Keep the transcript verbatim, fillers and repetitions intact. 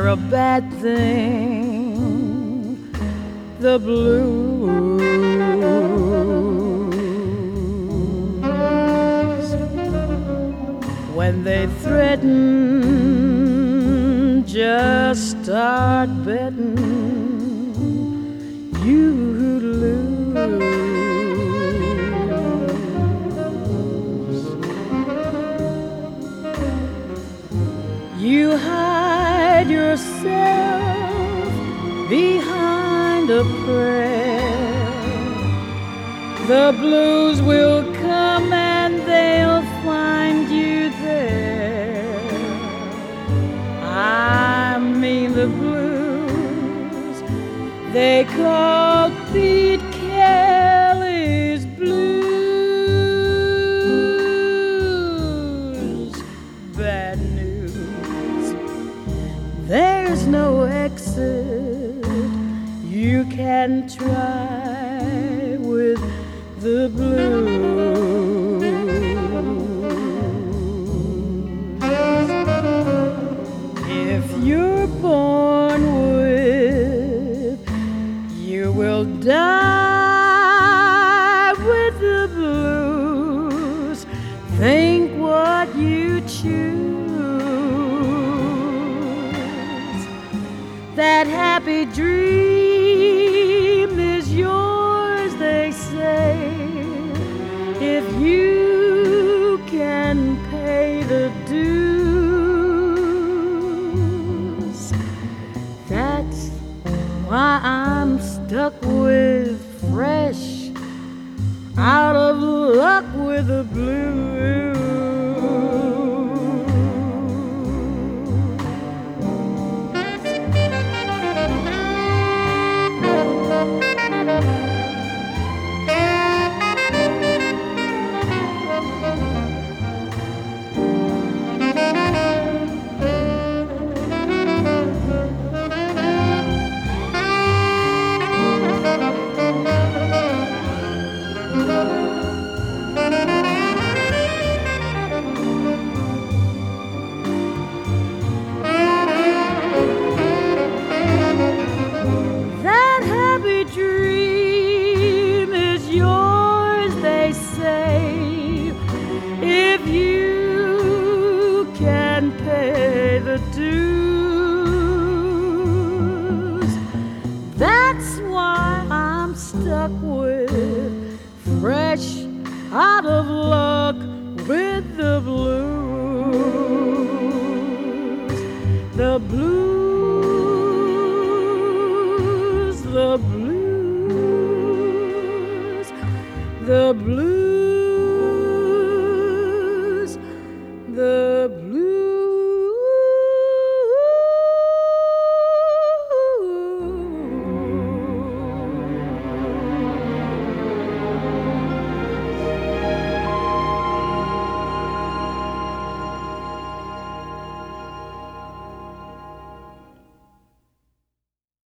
a bad thing, the blues. When they threaten, just start betting, you lose. You hide yourself behind a prayer. The blues will come and they'll find you there. I mean the blues they call Pete Kelly's blues. Bad news, there's no exit. You can try with the blues. If you're born with, you will die with the blues. Think what you choose. That happy dream is yours, they say, if you can pay the dues. That's why I'm stuck with fresh, out of luck with the blues. That happy dream is yours, they say, if you can pay the dues. That's why I'm stuck with fresh, out of luck with the blues. The blues, the blues, the blues.